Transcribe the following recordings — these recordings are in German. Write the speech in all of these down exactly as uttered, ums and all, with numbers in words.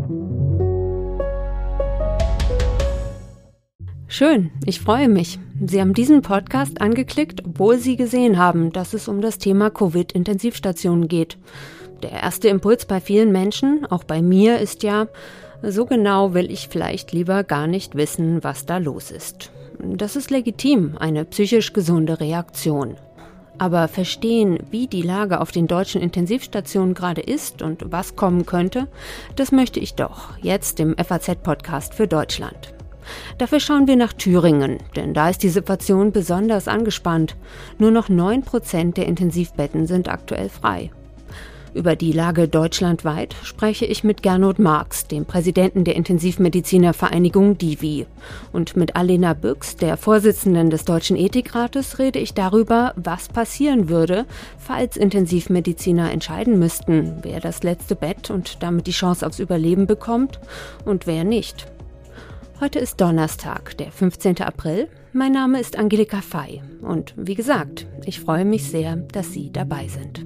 Schön, ich freue mich. Sie haben diesen Podcast angeklickt, obwohl Sie gesehen haben, dass es um das Thema Covid-Intensivstationen geht. Der erste Impuls bei vielen Menschen, auch bei mir, ist ja, so genau will ich vielleicht lieber gar nicht wissen, was da los ist. Das ist legitim, eine psychisch gesunde Reaktion. Aber verstehen, wie die Lage auf den deutschen Intensivstationen gerade ist und was kommen könnte, das möchte ich doch, jetzt im F A Z-Podcast für Deutschland. Dafür schauen wir nach Thüringen, denn da ist die Situation besonders angespannt. Nur noch neun Prozent der Intensivbetten sind aktuell frei. Über die Lage deutschlandweit spreche ich mit Gernot Marx, dem Präsidenten der Intensivmedizinervereinigung DIVI. Und mit Alena Büchs, der Vorsitzenden des Deutschen Ethikrates, rede ich darüber, was passieren würde, falls Intensivmediziner entscheiden müssten, wer das letzte Bett und damit die Chance aufs Überleben bekommt und wer nicht. Heute ist Donnerstag, der fünfzehnten April. Mein Name ist Angelika Fey und wie gesagt, ich freue mich sehr, dass Sie dabei sind.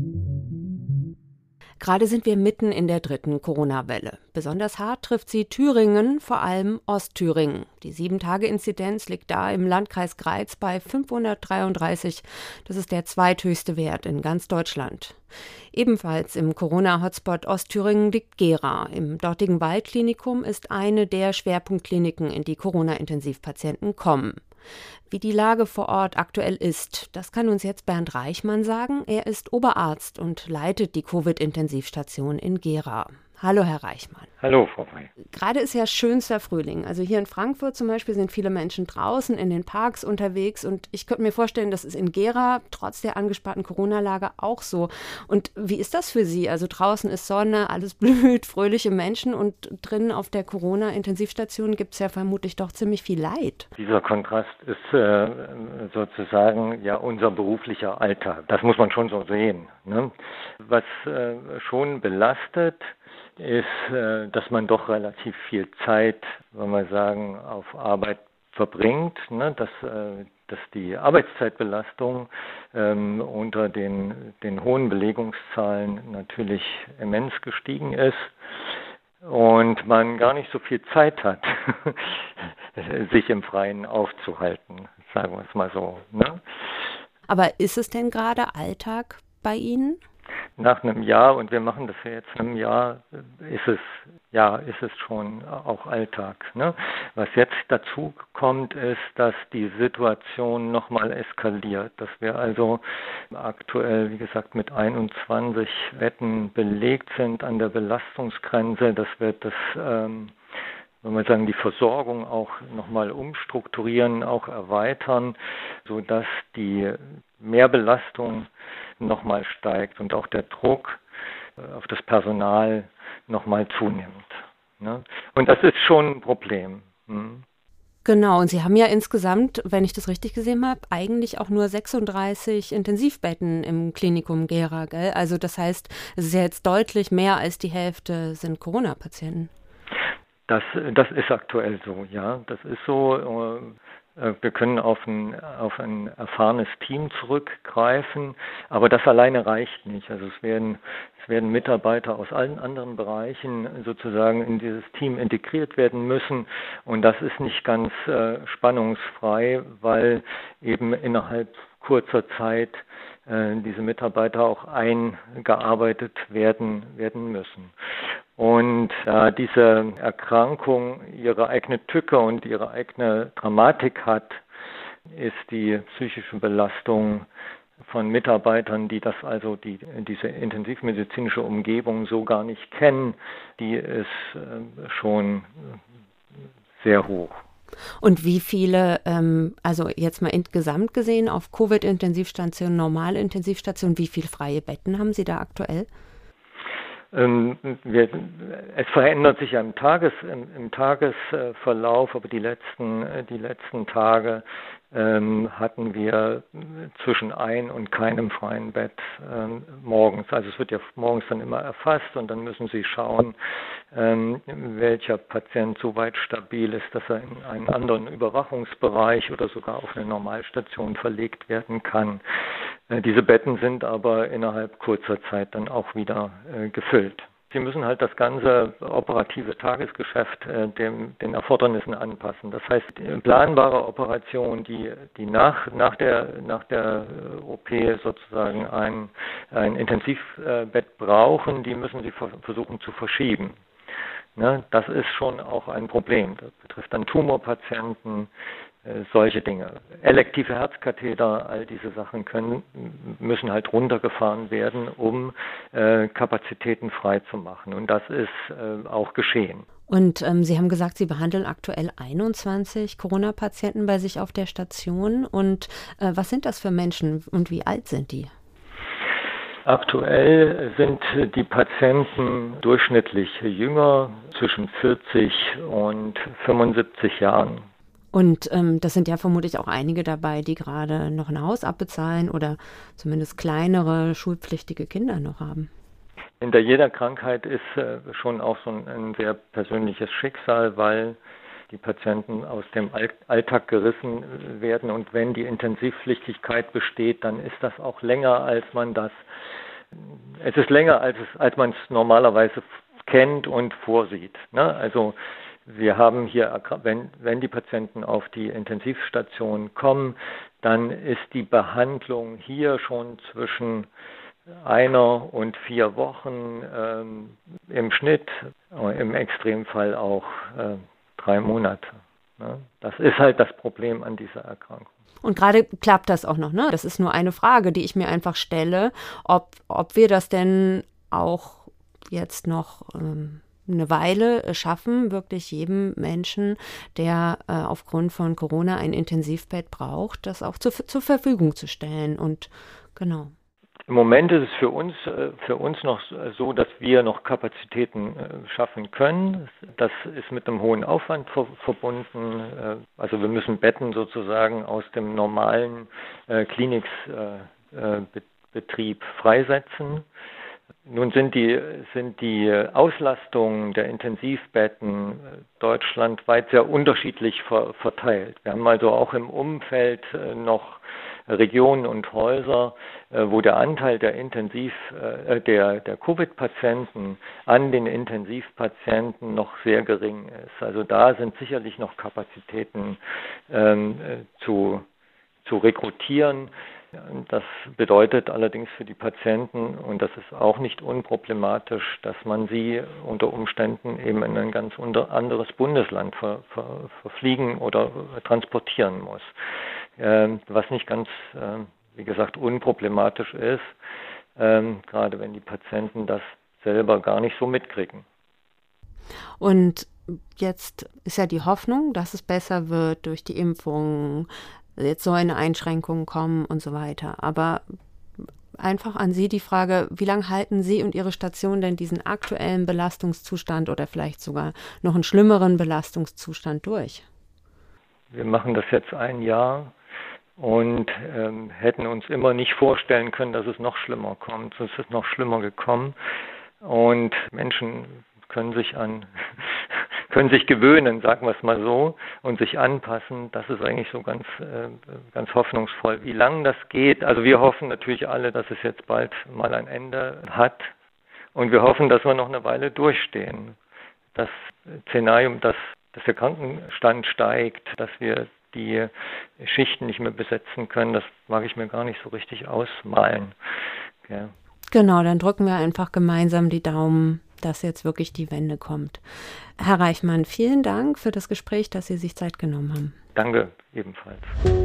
Gerade sind wir mitten in der dritten Corona-Welle. Besonders hart trifft sie Thüringen, vor allem Ostthüringen. Die sieben-Tage-Inzidenz liegt da im Landkreis Greiz bei fünfhundertdreiunddreißig. Das ist der zweithöchste Wert in ganz Deutschland. Ebenfalls im Corona-Hotspot Ostthüringen liegt Gera. Im dortigen Waldklinikum ist eine der Schwerpunktkliniken, in die Corona-Intensivpatienten kommen. Wie die Lage vor Ort aktuell ist, das kann uns jetzt Bernd Reichmann sagen. Er ist Oberarzt und leitet die Covid-Intensivstation in Gera. Hallo, Herr Reichmann. Hallo, Frau Fey. Gerade ist ja schönster Frühling. Also hier in Frankfurt zum Beispiel sind viele Menschen draußen in den Parks unterwegs und ich könnte mir vorstellen, das ist in Gera trotz der angespannten Corona-Lage auch so. Und wie ist das für Sie? Also draußen ist Sonne, alles blüht, fröhliche Menschen und drinnen auf der Corona-Intensivstation gibt es ja vermutlich doch ziemlich viel Leid. Dieser Kontrast ist äh, sozusagen ja unser beruflicher Alltag. Das muss man schon so sehen, ne? Was äh, schon belastet, ist, äh, dass man doch relativ viel Zeit, wenn wir sagen, auf Arbeit verbringt, ne? dass, äh, dass die Arbeitszeitbelastung ähm, unter den, den hohen Belegungszahlen natürlich immens gestiegen ist und man gar nicht so viel Zeit hat, sich im Freien aufzuhalten, sagen wir es mal so. Ne? Aber ist es denn gerade Alltag bei Ihnen? Nach einem Jahr, und wir machen das ja jetzt in einem Jahr, ist es, ja, ist es schon auch Alltag, ne? Was jetzt dazu kommt, ist, dass die Situation nochmal eskaliert, dass wir also aktuell, wie gesagt, mit einundzwanzig Betten belegt sind an der Belastungsgrenze. Das wird das, ähm, wenn wir sagen, die Versorgung auch nochmal umstrukturieren, auch erweitern, sodass die Mehrbelastung nochmal steigt und auch der Druck auf das Personal nochmal zunimmt. Ne? Und das ist schon ein Problem. Hm. Genau, und Sie haben ja insgesamt, wenn ich das richtig gesehen habe, eigentlich auch nur sechsunddreißig Intensivbetten im Klinikum Gera, gell? Also das heißt, es ist ja jetzt deutlich mehr als die Hälfte sind Corona-Patienten. Das, das ist aktuell so, ja. Das ist so. Wir können auf ein, auf ein erfahrenes Team zurückgreifen, aber das alleine reicht nicht. Also es werden, es werden Mitarbeiter aus allen anderen Bereichen sozusagen in dieses Team integriert werden müssen und das ist nicht ganz äh, spannungsfrei, weil eben innerhalb kurzer Zeit äh, diese Mitarbeiter auch eingearbeitet werden, werden müssen. Und da diese Erkrankung ihre eigene Tücke und ihre eigene Dramatik hat, ist die psychische Belastung von Mitarbeitern, die das also die diese intensivmedizinische Umgebung so gar nicht kennen, die ist äh, schon sehr hoch. Und wie viele, ähm, also jetzt mal insgesamt gesehen auf Covid-Intensivstationen, normale Intensivstationen, wie viele freie Betten haben Sie da aktuell? Ähm, wir, es verändert sich ja im, Tages, im, im Tagesverlauf, aber die letzten, die letzten Tage ähm, hatten wir zwischen ein und keinem freien Bett ähm, morgens. Also es wird ja morgens dann immer erfasst und dann müssen Sie schauen, ähm, welcher Patient so weit stabil ist, dass er in einen anderen Überwachungsbereich oder sogar auf eine Normalstation verlegt werden kann. Äh, diese Betten sind aber innerhalb kurzer Zeit dann auch wieder äh, gefüllt. Sie müssen halt das ganze operative Tagesgeschäft äh, dem, den Erfordernissen anpassen. Das heißt, planbare Operationen, die, die nach, nach der, nach der O P sozusagen ein, ein Intensivbett brauchen, die müssen Sie versuchen zu verschieben. Ne, das ist schon auch ein Problem. Das betrifft dann Tumorpatienten, äh, solche Dinge. Elektive Herzkatheter, all diese Sachen können, müssen halt runtergefahren werden, um äh, Kapazitäten frei zu machen. Und das ist äh, auch geschehen. Und ähm, Sie haben gesagt, Sie behandeln aktuell einundzwanzig Corona-Patienten bei sich auf der Station. Und äh, was sind das für Menschen und wie alt sind die? Aktuell sind die Patienten durchschnittlich jünger, zwischen vierzig und fünfundsiebzig Jahren. Und ähm, das sind ja vermutlich auch einige dabei, die gerade noch ein Haus abbezahlen oder zumindest kleinere schulpflichtige Kinder noch haben. Hinter jeder Krankheit ist äh, schon auch so ein, ein sehr persönliches Schicksal, weil die Patienten aus dem Alltag gerissen werden. Und wenn die Intensivpflichtigkeit besteht, dann ist das auch länger, als man das, es ist länger, als, es, als man es normalerweise kennt und vorsieht. Ne? Also wir haben hier, wenn, wenn die Patienten auf die Intensivstation kommen, dann ist die Behandlung hier schon zwischen einer und vier Wochen ähm, im Schnitt, im Extremfall auch äh, drei Monate. Ne? Das ist halt das Problem an dieser Erkrankung. Und gerade klappt das auch noch, ne? Das ist nur eine Frage, die ich mir einfach stelle, ob, ob wir das denn auch jetzt noch ähm, eine Weile schaffen, wirklich jedem Menschen, der äh, aufgrund von Corona ein Intensivbett braucht, das auch zu, zur Verfügung zu stellen. Und genau. Im Moment ist es für uns, für uns noch so, dass wir noch Kapazitäten schaffen können. Das ist mit einem hohen Aufwand verbunden. Also wir müssen Betten sozusagen aus dem normalen Klinikbetrieb freisetzen. Nun sind die, sind die Auslastungen der Intensivbetten deutschlandweit sehr unterschiedlich verteilt. Wir haben also auch im Umfeld noch Regionen und Häuser, wo der Anteil der Intensiv, der, der Covid-Patienten an den Intensivpatienten noch sehr gering ist. Also da sind sicherlich noch Kapazitäten ähm, zu, zu rekrutieren. Das bedeutet allerdings für die Patienten, und das ist auch nicht unproblematisch, dass man sie unter Umständen eben in ein ganz anderes Bundesland ver, ver, verfliegen oder transportieren muss. Ähm, was nicht ganz, äh, wie gesagt, unproblematisch ist, ähm, gerade wenn die Patienten das selber gar nicht so mitkriegen. Und jetzt ist ja die Hoffnung, dass es besser wird durch die Impfung, jetzt so eine Einschränkung kommen und so weiter. Aber einfach an Sie die Frage, wie lange halten Sie und Ihre Station denn diesen aktuellen Belastungszustand oder vielleicht sogar noch einen schlimmeren Belastungszustand durch? Wir machen das jetzt ein Jahr und ähm, hätten uns immer nicht vorstellen können, dass es noch schlimmer kommt. Es ist noch schlimmer gekommen und Menschen können sich an können sich gewöhnen, sagen wir es mal so, und sich anpassen. Das ist eigentlich so ganz, äh, ganz hoffnungsvoll. Wie lange das geht, also wir hoffen natürlich alle, dass es jetzt bald mal ein Ende hat und wir hoffen, dass wir noch eine Weile durchstehen. Das Szenario, dass, dass der Krankenstand steigt, dass wir die Schichten nicht mehr besetzen können, das mag ich mir gar nicht so richtig ausmalen. Ja. Genau, dann drücken wir einfach gemeinsam die Daumen, dass jetzt wirklich die Wende kommt. Herr Reichmann, vielen Dank für das Gespräch, dass Sie sich Zeit genommen haben. Danke, ebenfalls.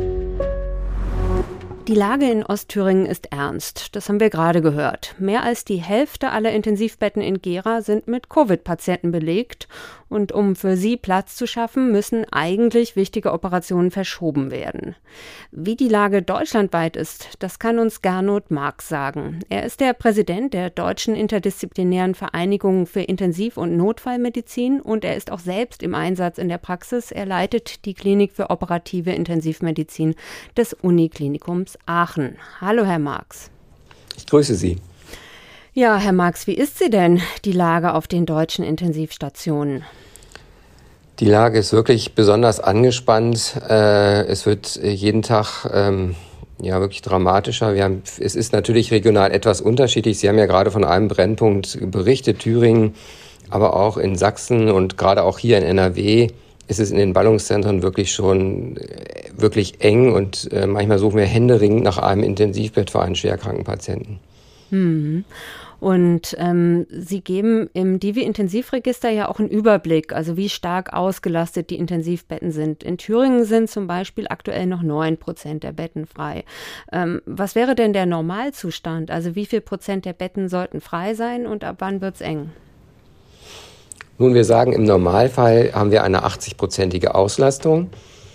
Die Lage in Ostthüringen ist ernst. Das haben wir gerade gehört. Mehr als die Hälfte aller Intensivbetten in Gera sind mit Covid-Patienten belegt. Und um für sie Platz zu schaffen, müssen eigentlich wichtige Operationen verschoben werden. Wie die Lage deutschlandweit ist, das kann uns Gernot Marx sagen. Er ist der Präsident der Deutschen Interdisziplinären Vereinigung für Intensiv- und Notfallmedizin und er ist auch selbst im Einsatz in der Praxis. Er leitet die Klinik für operative Intensivmedizin des Uniklinikums Aachen. Hallo, Herr Marx. Ich grüße Sie. Ja, Herr Marx, wie ist sie denn, die Lage auf den deutschen Intensivstationen? Die Lage ist wirklich besonders angespannt. Äh, es wird jeden Tag ähm, ja wirklich dramatischer. Wir haben, es ist natürlich regional etwas unterschiedlich. Sie haben ja gerade von einem Brennpunkt berichtet, Thüringen, aber auch in Sachsen und gerade auch hier in N R W ist es in den Ballungszentren wirklich schon wirklich eng und äh, manchmal suchen wir händeringend nach einem Intensivbett für einen schwerkranken Patienten. Hm. Und ähm, Sie geben im Divi-Intensivregister ja auch einen Überblick, also wie stark ausgelastet die Intensivbetten sind. In Thüringen sind zum Beispiel aktuell noch neun Prozent der Betten frei. Ähm, was wäre denn der Normalzustand? Also wie viel Prozent der Betten sollten frei sein und ab wann wird's eng? Nun, wir sagen, im Normalfall haben wir eine achtzig-prozentige Auslastung.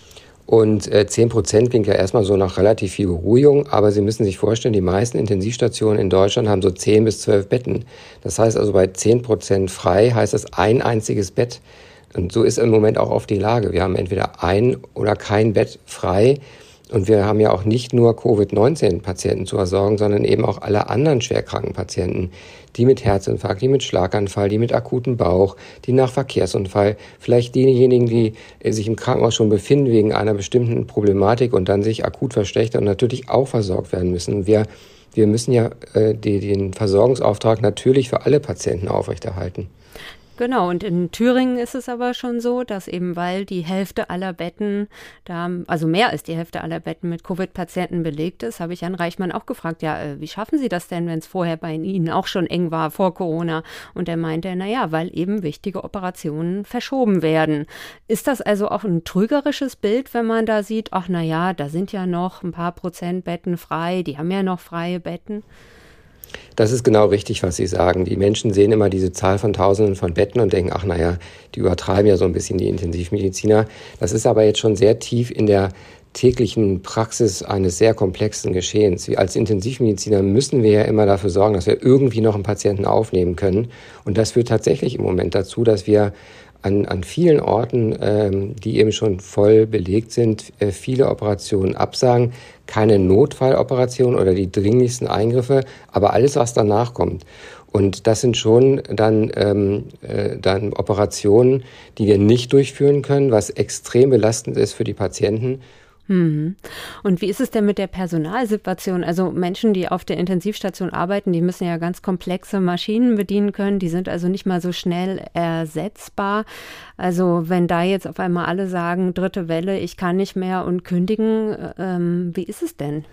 Und äh, zehn Prozent klingt ja erstmal so nach relativ viel Beruhigung, aber Sie müssen sich vorstellen, die meisten Intensivstationen in Deutschland haben so zehn bis zwölf Betten. Das heißt also, bei zehn Prozent frei heißt das ein einziges Bett. Und so ist im Moment auch oft die Lage. Wir haben entweder ein oder kein Bett frei. Und wir haben ja auch nicht nur Covid neunzehn Patienten zu versorgen, sondern eben auch alle anderen schwerkranken Patienten, die mit Herzinfarkt, die mit Schlaganfall, die mit akutem Bauch, die nach Verkehrsunfall, vielleicht diejenigen, die sich im Krankenhaus schon befinden wegen einer bestimmten Problematik und dann sich akut verschlechtern und natürlich auch versorgt werden müssen. Wir, wir müssen ja äh, die, den Versorgungsauftrag natürlich für alle Patienten aufrechterhalten. Genau, und in Thüringen ist es aber schon so, dass eben weil die Hälfte aller Betten, da, also mehr als die Hälfte aller Betten mit Covid-Patienten belegt ist, habe ich Herrn Reichmann auch gefragt, ja, wie schaffen Sie das denn, wenn es vorher bei Ihnen auch schon eng war vor Corona? Und er meinte, naja, weil eben wichtige Operationen verschoben werden. Ist das also auch ein trügerisches Bild, wenn man da sieht, ach naja, da sind ja noch ein paar Prozent Betten frei, die haben ja noch freie Betten? Das ist genau richtig, was Sie sagen. Die Menschen sehen immer diese Zahl von Tausenden von Betten und denken, ach naja, die übertreiben ja so ein bisschen die Intensivmediziner. Das ist aber jetzt schon sehr tief in der täglichen Praxis eines sehr komplexen Geschehens. Wir als Intensivmediziner müssen wir ja immer dafür sorgen, dass wir irgendwie noch einen Patienten aufnehmen können. Und das führt tatsächlich im Moment dazu, dass wir an, an vielen Orten, ähm, die eben schon voll belegt sind, äh, viele Operationen absagen. Keine Notfalloperationen oder die dringlichsten Eingriffe, aber alles, was danach kommt. Und das sind schon dann, ähm, äh, dann Operationen, die wir nicht durchführen können, was extrem belastend ist für die Patienten. Hm. Und wie ist es denn mit der Personalsituation? Also Menschen, die auf der Intensivstation arbeiten, die müssen ja ganz komplexe Maschinen bedienen können. Die sind also nicht mal so schnell ersetzbar. Also wenn da jetzt auf einmal alle sagen, dritte Welle, ich kann nicht mehr und kündigen, ähm, wie ist es denn?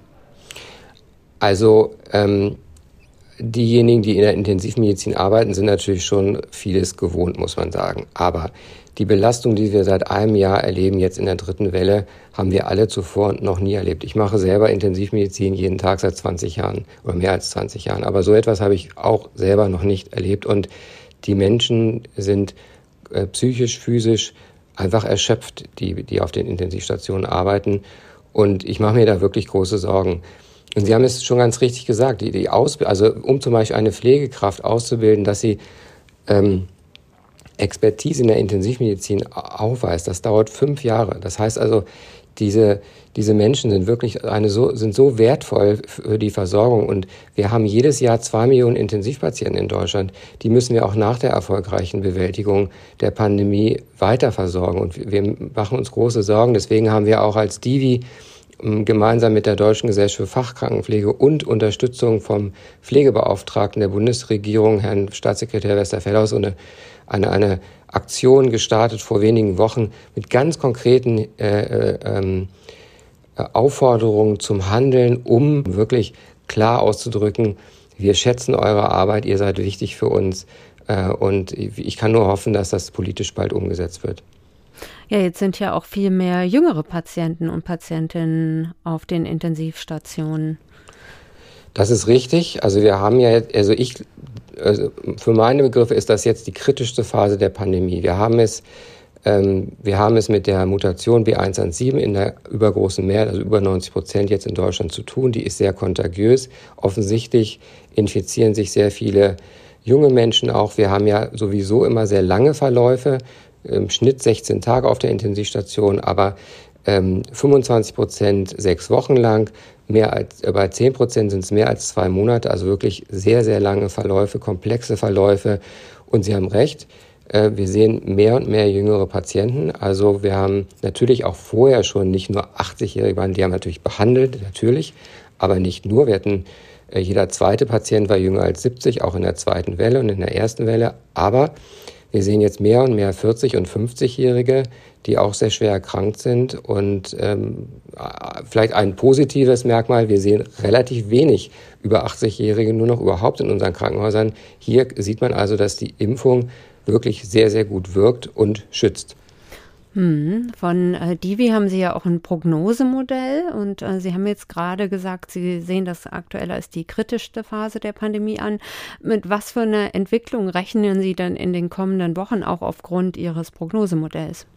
Also ähm, diejenigen, die in der Intensivmedizin arbeiten, sind natürlich schon vieles gewohnt, muss man sagen. Aber die Belastung, die wir seit einem Jahr erleben, jetzt in der dritten Welle, haben wir alle zuvor noch nie erlebt. Ich mache selber Intensivmedizin jeden Tag seit zwanzig Jahren oder mehr als zwanzig Jahren. Aber so etwas habe ich auch selber noch nicht erlebt. Und die Menschen sind äh, psychisch, physisch einfach erschöpft, die, die auf den Intensivstationen arbeiten. Und ich mache mir da wirklich große Sorgen. Und Sie haben es schon ganz richtig gesagt, die, die Ausbildung, also um zum Beispiel eine Pflegekraft auszubilden, dass sie ähm, Expertise in der Intensivmedizin aufweist, das dauert fünf Jahre. Das heißt also, diese, diese Menschen sind wirklich eine so, sind so wertvoll für die Versorgung. Und wir haben jedes Jahr zwei Millionen Intensivpatienten in Deutschland. Die müssen wir auch nach der erfolgreichen Bewältigung der Pandemie weiter versorgen. Und wir machen uns große Sorgen. Deswegen haben wir auch als Divi gemeinsam mit der Deutschen Gesellschaft für Fachkrankenpflege und Unterstützung vom Pflegebeauftragten der Bundesregierung, Herrn Staatssekretär Westerfellhaus, eine, eine, eine Aktion gestartet vor wenigen Wochen mit ganz konkreten äh, äh, Aufforderungen zum Handeln, um wirklich klar auszudrücken, wir schätzen eure Arbeit, ihr seid wichtig für uns äh, und ich kann nur hoffen, dass das politisch bald umgesetzt wird. Ja, jetzt sind ja auch viel mehr jüngere Patienten und Patientinnen auf den Intensivstationen. Das ist richtig. Also wir haben ja, also ich, also für meine Begriffe ist das jetzt die kritischste Phase der Pandemie. Wir haben es, ähm, wir haben es mit der Mutation B eins eins sieben in der übergroßen Mehrheit, also über neunzig Prozent jetzt in Deutschland zu tun. Die ist sehr kontagiös. Offensichtlich infizieren sich sehr viele junge Menschen auch. Wir haben ja sowieso immer sehr lange Verläufe. Im Schnitt sechzehn Tage auf der Intensivstation, aber ähm, fünfundzwanzig Prozent sechs Wochen lang, mehr als, äh, bei zehn Prozent sind es mehr als zwei Monate, also wirklich sehr, sehr lange Verläufe, komplexe Verläufe. Und Sie haben recht, Wir sehen mehr und mehr jüngere Patienten. Also wir haben natürlich auch vorher schon nicht nur achtzigjährige, die haben natürlich behandelt, natürlich, aber nicht nur. Wir hatten, jeder zweite Patient war jünger als siebzig, auch in der zweiten Welle und in der ersten Welle. Aber wir sehen jetzt mehr und mehr vierzig- und fünfzigjährige, die auch sehr schwer erkrankt sind. Und ähm, vielleicht ein positives Merkmal, wir sehen relativ wenig über achtzigjährige nur noch überhaupt in unseren Krankenhäusern. Hier sieht man also, dass die Impfung wirklich sehr, sehr gut wirkt und schützt. Hm. Von äh, Divi haben Sie ja auch ein Prognosemodell und äh, Sie haben jetzt gerade gesagt, Sie sehen das aktuell als die kritischste Phase der Pandemie an. Mit was für einer Entwicklung rechnen Sie dann in den kommenden Wochen auch aufgrund Ihres Prognosemodells?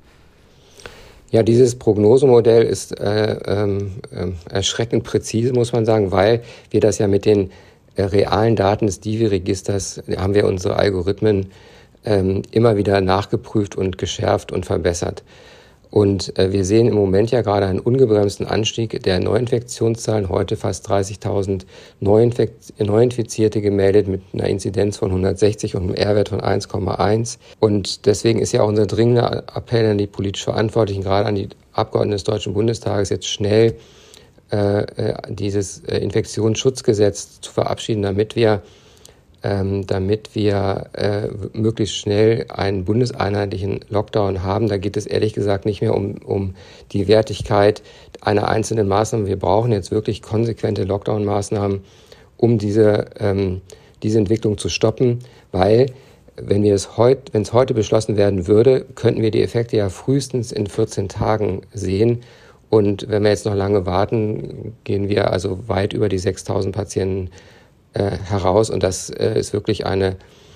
Ja, dieses Prognosemodell ist äh, äh, erschreckend präzise, muss man sagen, weil wir das ja mit den äh, realen Daten des Divi-Registers, haben wir unsere Algorithmen ähm, immer wieder nachgeprüft und geschärft und verbessert. Und äh, wir sehen im Moment ja gerade einen ungebremsten Anstieg der Neuinfektionszahlen. Heute fast dreißigtausend Neuinfekt- Neuinfizierte gemeldet mit einer Inzidenz von hundertsechzig und einem R-Wert von eins Komma eins. Und deswegen ist ja auch unser dringender Appell an die politisch Verantwortlichen, gerade an die Abgeordneten des Deutschen Bundestages, jetzt schnell äh, dieses äh, Infektionsschutzgesetz zu verabschieden, damit wir Ähm, damit wir äh, möglichst schnell einen bundeseinheitlichen Lockdown haben. Da geht es ehrlich gesagt nicht mehr um, um die Wertigkeit einer einzelnen Maßnahme. Wir brauchen jetzt wirklich konsequente Lockdown-Maßnahmen, um diese, ähm, diese Entwicklung zu stoppen, weil wenn wir es heut, wenn es heute beschlossen werden würde, könnten wir die Effekte ja frühestens in vierzehn Tagen sehen. Und wenn wir jetzt noch lange warten, gehen wir also weit über die sechstausend Patienten heraus und das äh, ist wirklich eine,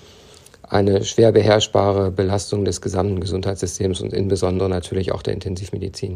eine schwer beherrschbare Belastung des gesamten Gesundheitssystems und insbesondere natürlich auch der Intensivmedizin.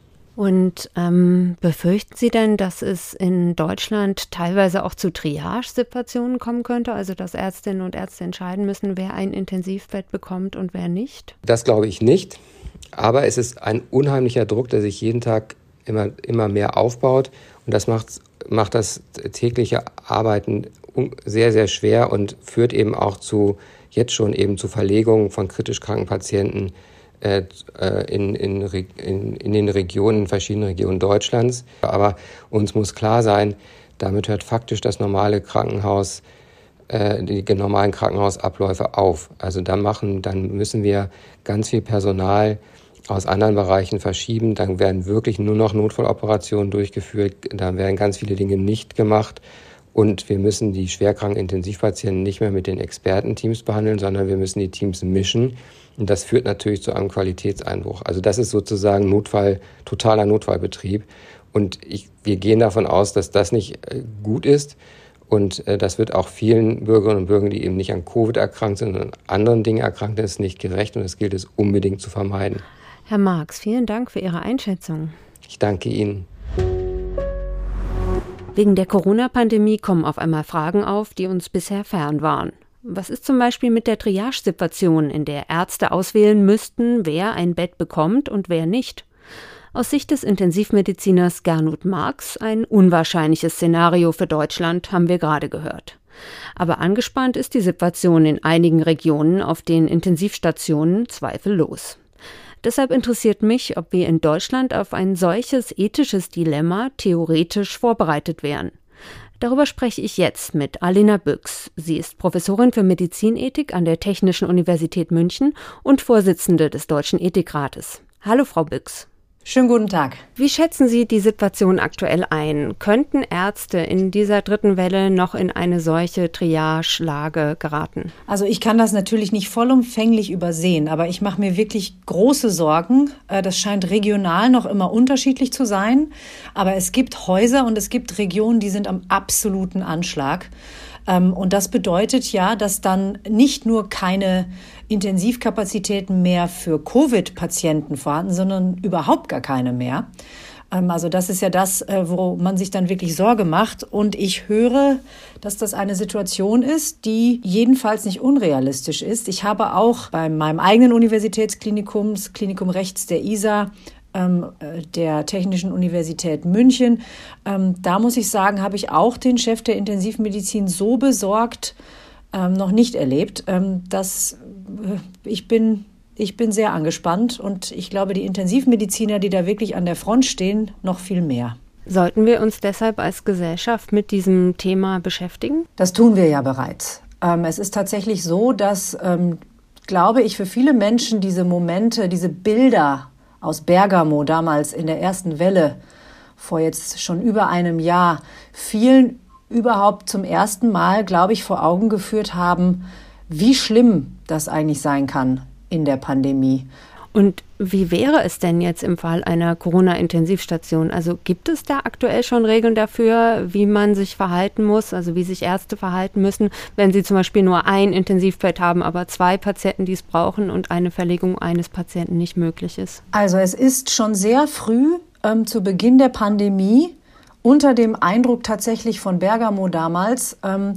Und ähm, befürchten Sie denn, dass es in Deutschland teilweise auch zu Triage-Situationen kommen könnte, also dass Ärztinnen und Ärzte entscheiden müssen, wer ein Intensivbett bekommt und wer nicht? Das glaube ich nicht, aber es ist ein unheimlicher Druck, der sich jeden Tag immer, immer mehr aufbaut und das macht macht das tägliche Arbeiten sehr, sehr schwer und führt eben auch zu, jetzt schon eben zu Verlegungen von kritisch kranken Patienten äh, in, in, in, in den Regionen, in verschiedenen Regionen Deutschlands. Aber uns muss klar sein, damit hört faktisch das normale Krankenhaus, äh, die normalen Krankenhausabläufe auf. Also dann machen, dann müssen wir ganz viel Personal aus anderen Bereichen verschieben, dann werden wirklich nur noch Notfalloperationen durchgeführt, dann werden ganz viele Dinge nicht gemacht und wir müssen die schwerkranken Intensivpatienten nicht mehr mit den Expertenteams behandeln, sondern wir müssen die Teams mischen und das führt natürlich zu einem Qualitätseinbruch. Also das ist sozusagen Notfall, totaler Notfallbetrieb und ich, wir gehen davon aus, dass das nicht gut ist und äh, das wird auch vielen Bürgerinnen und Bürgern, die eben nicht an Covid erkrankt sind, sondern an anderen Dingen erkrankt sind, ist nicht gerecht und das gilt es unbedingt zu vermeiden. Herr Marx, vielen Dank für Ihre Einschätzung. Ich danke Ihnen. Wegen der Corona-Pandemie kommen auf einmal Fragen auf, die uns bisher fern waren. Was ist zum Beispiel mit der Triage-Situation, in der Ärzte auswählen müssten, wer ein Bett bekommt und wer nicht? Aus Sicht des Intensivmediziners Gernot Marx ein unwahrscheinliches Szenario für Deutschland, haben wir gerade gehört. Aber angespannt ist die Situation in einigen Regionen auf den Intensivstationen zweifellos. Deshalb interessiert mich, ob wir in Deutschland auf ein solches ethisches Dilemma theoretisch vorbereitet wären. Darüber spreche ich jetzt mit Alena Büchs. Sie ist Professorin für Medizinethik an der Technischen Universität München und Vorsitzende des Deutschen Ethikrates. Hallo, Frau Büchs. Schönen guten Tag. Wie schätzen Sie die Situation aktuell ein? Könnten Ärzte in dieser dritten Welle noch in eine solche Triage-Lage geraten? Also ich kann das natürlich nicht vollumfänglich übersehen, aber ich mache mir wirklich große Sorgen. Das scheint regional noch immer unterschiedlich zu sein, aber es gibt Häuser und es gibt Regionen, die sind am absoluten Anschlag. Und das bedeutet ja, dass dann nicht nur keine Intensivkapazitäten mehr für Covid-Patienten vorhanden, sondern überhaupt gar keine mehr. Also das ist ja das, wo man sich dann wirklich Sorge macht. Und ich höre, dass das eine Situation ist, die jedenfalls nicht unrealistisch ist. Ich habe auch bei meinem eigenen Universitätsklinikum, das Klinikum Rechts der I S A, der Technischen Universität München. Da muss ich sagen, habe ich auch den Chef der Intensivmedizin so besorgt noch nicht erlebt. Das ich bin, ich bin sehr angespannt und ich glaube, die Intensivmediziner, die da wirklich an der Front stehen, noch viel mehr. Sollten wir uns deshalb als Gesellschaft mit diesem Thema beschäftigen? Das tun wir ja bereits. Ähm, es ist tatsächlich so, dass, ähm, glaube ich, für viele Menschen diese Momente, diese Bilder aus Bergamo damals in der ersten Welle, vor jetzt schon über einem Jahr, vielen überhaupt zum ersten Mal, glaube ich, vor Augen geführt haben, wie schlimm das eigentlich sein kann in der Pandemie. Und wie wäre es denn jetzt im Fall einer Corona-Intensivstation? Also gibt es da aktuell schon Regeln dafür, wie man sich verhalten muss, also wie sich Ärzte verhalten müssen, wenn sie zum Beispiel nur ein Intensivbett haben, aber zwei Patienten, die es brauchen und eine Verlegung eines Patienten nicht möglich ist? Also es ist schon sehr früh ähm, zu Beginn der Pandemie unter dem Eindruck tatsächlich von Bergamo damals ähm,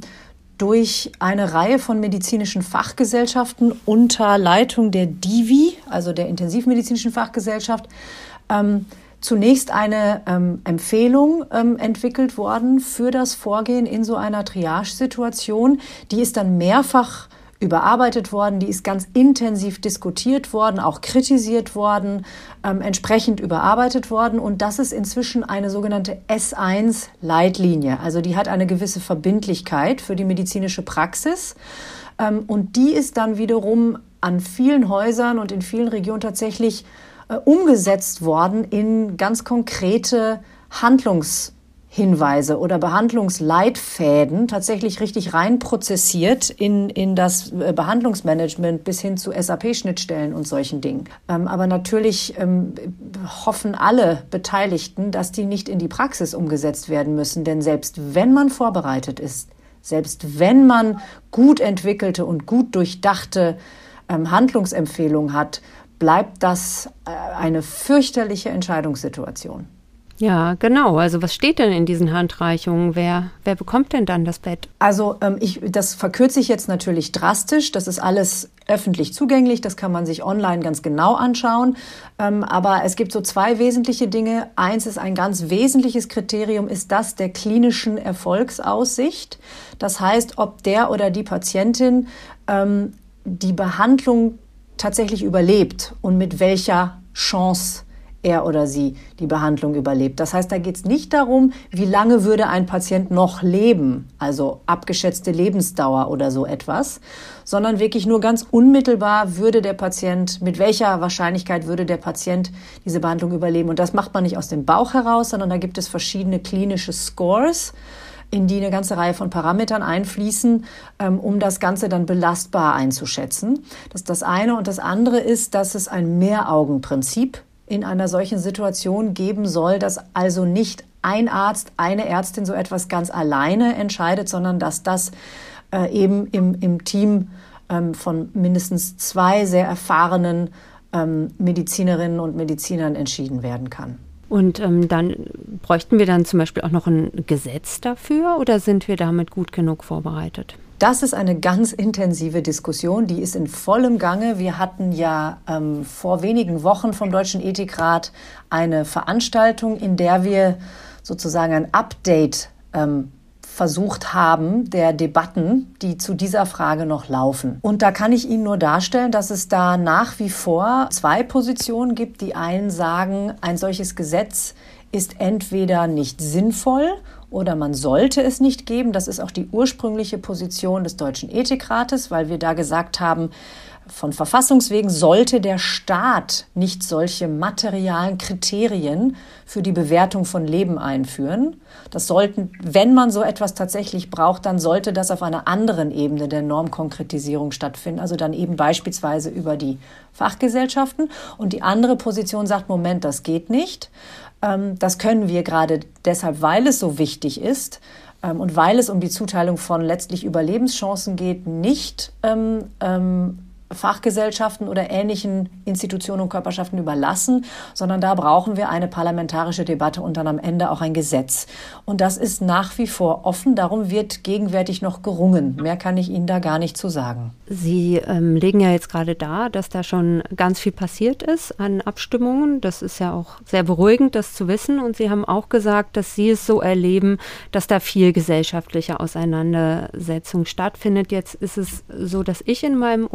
durch eine Reihe von medizinischen Fachgesellschaften unter Leitung der D I V I, also der Intensivmedizinischen Fachgesellschaft, ähm, zunächst eine ähm, Empfehlung ähm, entwickelt worden für das Vorgehen in so einer Triage-Situation. Die ist dann mehrfach überarbeitet worden, die ist ganz intensiv diskutiert worden, auch kritisiert worden, ähm, entsprechend überarbeitet worden. Und das ist inzwischen eine sogenannte S eins Leitlinie. Also die hat eine gewisse Verbindlichkeit für die medizinische Praxis. Ähm, und die ist dann wiederum an vielen Häusern und in vielen Regionen tatsächlich äh, umgesetzt worden in ganz konkrete Handlungs Hinweise oder Behandlungsleitfäden tatsächlich richtig reinprozessiert in, in das Behandlungsmanagement bis hin zu S A P-Schnittstellen und solchen Dingen. Ähm, aber natürlich ähm, hoffen alle Beteiligten, dass die nicht in die Praxis umgesetzt werden müssen. Denn selbst wenn man vorbereitet ist, selbst wenn man gut entwickelte und gut durchdachte ähm, Handlungsempfehlungen hat, bleibt das äh, eine fürchterliche Entscheidungssituation. Ja, genau. Also was steht denn in diesen Handreichungen? Wer, wer bekommt denn dann das Bett? Also ähm, ich, das verkürze ich jetzt natürlich drastisch. Das ist alles öffentlich zugänglich. Das kann man sich online ganz genau anschauen. Ähm, aber es gibt so zwei wesentliche Dinge. Eins ist ein ganz wesentliches Kriterium, ist das der klinischen Erfolgsaussicht. Das heißt, ob der oder die Patientin ähm, die Behandlung tatsächlich überlebt und mit welcher Chance er oder sie die Behandlung überlebt. Das heißt, da geht es nicht darum, wie lange würde ein Patient noch leben, also abgeschätzte Lebensdauer oder so etwas, sondern wirklich nur ganz unmittelbar würde der Patient, mit welcher Wahrscheinlichkeit würde der Patient diese Behandlung überleben. Und das macht man nicht aus dem Bauch heraus, sondern da gibt es verschiedene klinische Scores, in die eine ganze Reihe von Parametern einfließen, um das Ganze dann belastbar einzuschätzen. Das ist das eine. Und das andere ist, dass es ein Mehraugenprinzip in einer solchen Situation geben soll, dass also nicht ein Arzt, eine Ärztin so etwas ganz alleine entscheidet, sondern dass das äh, eben im, im Team ähm, von mindestens zwei sehr erfahrenen ähm, Medizinerinnen und Medizinern entschieden werden kann. Und ähm, dann bräuchten wir dann zum Beispiel auch noch ein Gesetz dafür oder sind wir damit gut genug vorbereitet? Das ist eine ganz intensive Diskussion, die ist in vollem Gange. Wir hatten ja ähm, vor wenigen Wochen vom Deutschen Ethikrat eine Veranstaltung, in der wir sozusagen ein Update ähm, versucht haben der Debatten, die zu dieser Frage noch laufen. Und da kann ich Ihnen nur darstellen, dass es da nach wie vor zwei Positionen gibt. Die einen sagen, ein solches Gesetz ist entweder nicht sinnvoll oder man sollte es nicht geben. Das ist auch die ursprüngliche Position des Deutschen Ethikrates, weil wir da gesagt haben, von Verfassungswegen sollte der Staat nicht solche materialen Kriterien für die Bewertung von Leben einführen. Das sollten, wenn man so etwas tatsächlich braucht, dann sollte das auf einer anderen Ebene der Normkonkretisierung stattfinden, also dann eben beispielsweise über die Fachgesellschaften. Und die andere Position sagt, Moment, das geht nicht. Das können wir gerade deshalb, weil es so wichtig ist und weil es um die Zuteilung von letztlich Überlebenschancen geht, nicht ähm, ähm, Fachgesellschaften oder ähnlichen Institutionen und Körperschaften überlassen, sondern da brauchen wir eine parlamentarische Debatte und dann am Ende auch ein Gesetz. Und das ist nach wie vor offen, darum wird gegenwärtig noch gerungen. Mehr kann ich Ihnen da gar nicht zu sagen. Sie ähm, legen ja jetzt gerade dar, dass da schon ganz viel passiert ist an Abstimmungen. Das ist ja auch sehr beruhigend, das zu wissen. Und Sie haben auch gesagt, dass Sie es so erleben, dass da viel gesellschaftliche Auseinandersetzung stattfindet. Jetzt ist es so, dass ich in meinem Umfeld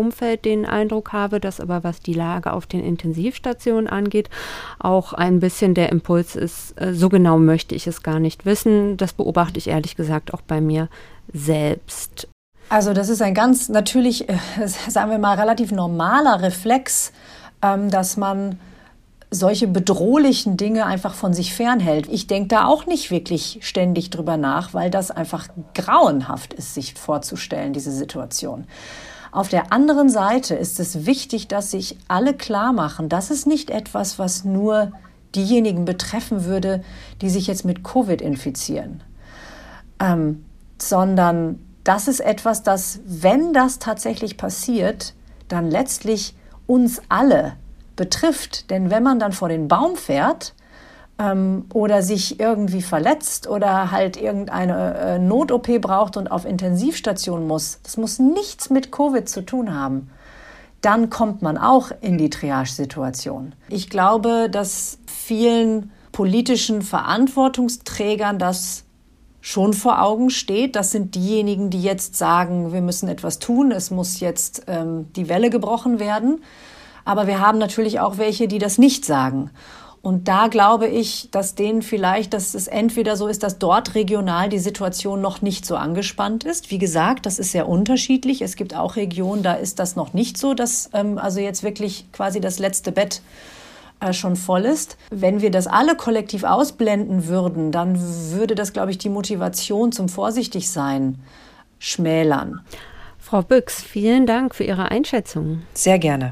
den Eindruck habe, dass aber was die Lage auf den Intensivstationen angeht, auch ein bisschen der Impuls ist, so genau möchte ich es gar nicht wissen. Das beobachte ich ehrlich gesagt auch bei mir selbst. Also das ist ein ganz natürlich, sagen wir mal, relativ normaler Reflex, dass man solche bedrohlichen Dinge einfach von sich fernhält. Ich denke da auch nicht wirklich ständig drüber nach, weil das einfach grauenhaft ist, sich vorzustellen, diese Situation. Auf der anderen Seite ist es wichtig, dass sich alle klar machen, das ist nicht etwas, was nur diejenigen betreffen würde, die sich jetzt mit Covid infizieren, ähm, sondern das ist etwas, das, wenn das tatsächlich passiert, dann letztlich uns alle betrifft. Denn wenn man dann vor den Baum fährt ähm, oder sich irgendwie verletzt oder halt irgendeine äh, Not-O P braucht und auf Intensivstation muss, das muss nichts mit Covid zu tun haben, dann kommt man auch in die Triage-Situation. Ich glaube, dass vielen politischen Verantwortungsträgern das schon vor Augen steht. Das sind diejenigen, die jetzt sagen, wir müssen etwas tun, es muss jetzt ähm, die Welle gebrochen werden. Aber wir haben natürlich auch welche, die das nicht sagen. Und da glaube ich, dass denen vielleicht, dass es entweder so ist, dass dort regional die Situation noch nicht so angespannt ist. Wie gesagt, das ist sehr unterschiedlich. Es gibt auch Regionen, da ist das noch nicht so, dass ähm, also jetzt wirklich quasi das letzte Bett äh, schon voll ist. Wenn wir das alle kollektiv ausblenden würden, dann würde das, glaube ich, die Motivation zum Vorsichtigsein schmälern. Frau Büchs, vielen Dank für Ihre Einschätzung. Sehr gerne.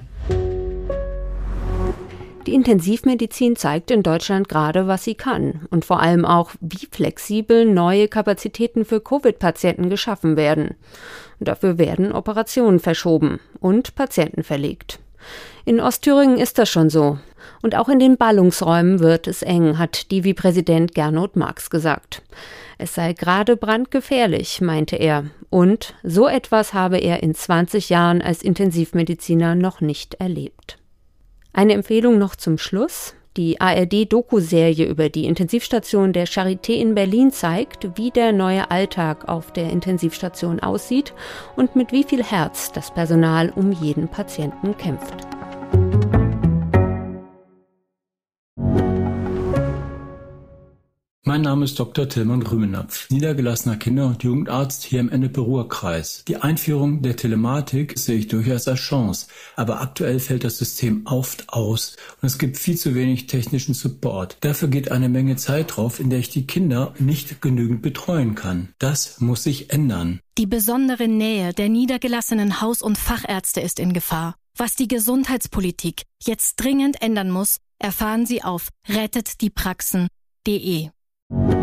Die Intensivmedizin zeigt in Deutschland gerade, was sie kann und vor allem auch, wie flexibel neue Kapazitäten für Covid-Patienten geschaffen werden. Dafür werden Operationen verschoben und Patienten verlegt. In Ostthüringen ist das schon so. Und auch in den Ballungsräumen wird es eng, hat Divi-Präsident Gernot Marx gesagt. Es sei gerade brandgefährlich, meinte er. Und so etwas habe er in zwanzig Jahren als Intensivmediziner noch nicht erlebt. Eine Empfehlung noch zum Schluss. Die A R D-Doku-Serie über die Intensivstation der Charité in Berlin zeigt, wie der neue Alltag auf der Intensivstation aussieht und mit wie viel Herz das Personal um jeden Patienten kämpft. Mein Name ist Doktor Tilman Rümenapf, niedergelassener Kinder- und Jugendarzt hier im Ennepe-Ruhr-Kreis. Die Einführung der Telematik sehe ich durchaus als Chance, aber aktuell fällt das System oft aus und es gibt viel zu wenig technischen Support. Dafür geht eine Menge Zeit drauf, in der ich die Kinder nicht genügend betreuen kann. Das muss sich ändern. Die besondere Nähe der niedergelassenen Haus- und Fachärzte ist in Gefahr. Was die Gesundheitspolitik jetzt dringend ändern muss, erfahren Sie auf rettet die praxen punkt de.